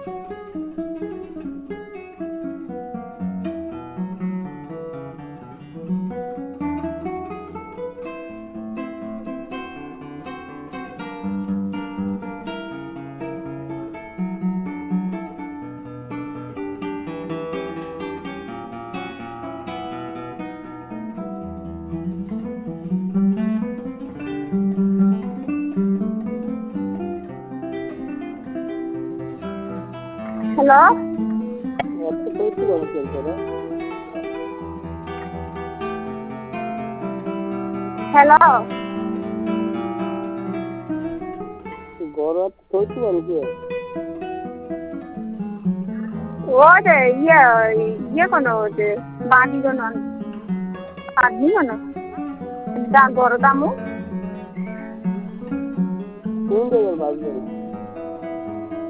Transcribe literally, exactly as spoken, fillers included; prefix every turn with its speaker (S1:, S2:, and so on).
S1: hello hello
S2: গরত কইতে পারবে
S1: ওরে ইয়ে ইয়ে কোনো যে বাড়ি কোনো আদমি কোনো দা গরদামু
S2: কোন জায়গার বাড়ি